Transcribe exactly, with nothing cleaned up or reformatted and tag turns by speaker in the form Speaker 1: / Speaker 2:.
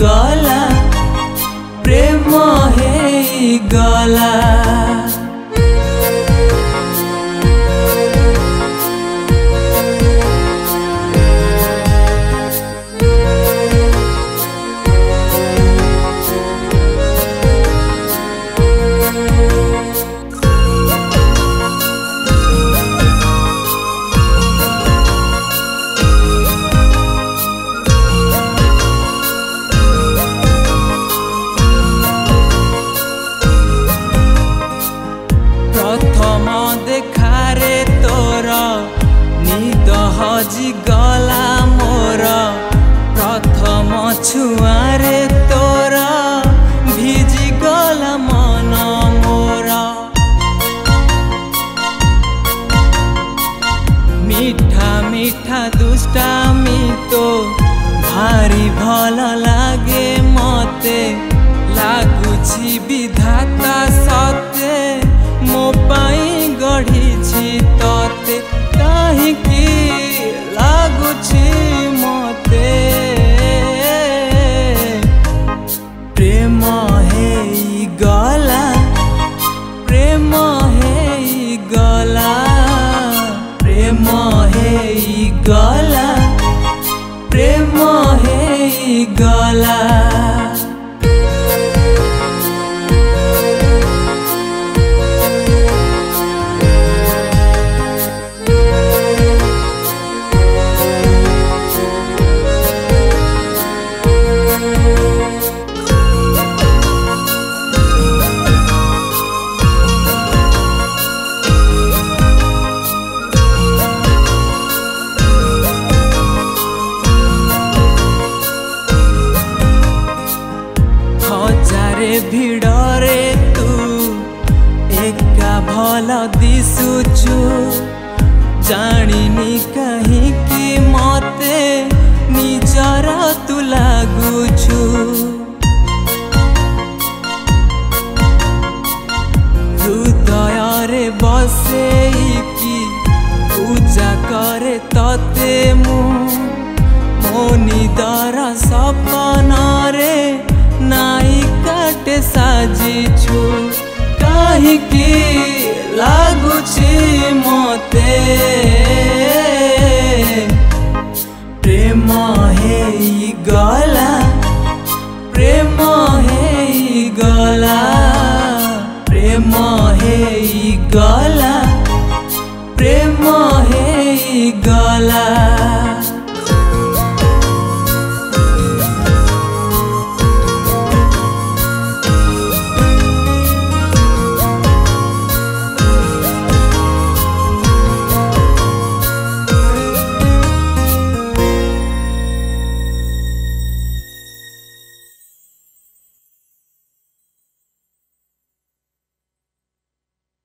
Speaker 1: गला प्रेम हे गला। प्रथम देखारे तोर निद हजि गला मोर, प्रथम छुआरे तोर भिजी गला मन मोर। मीठा मीठा दुष्टामी तो भारी भल लागे मते, लागुछि विधाता सते मो पाई गढ़ी तते। काहिकी लागुछि मते प्रेम हे गला प्रेम हे गला प्रेम हे गला प्रेम हे गला। हजारे भिड़रे तू एका भल दिशुचु, जानिनी कहीं कि मते निजर तू लागुछु। हृदय रे बसे कि पूजा करे तते मु, मो निदर सपन रे नाई काटे साजिछु। काहिकी लागुछि मते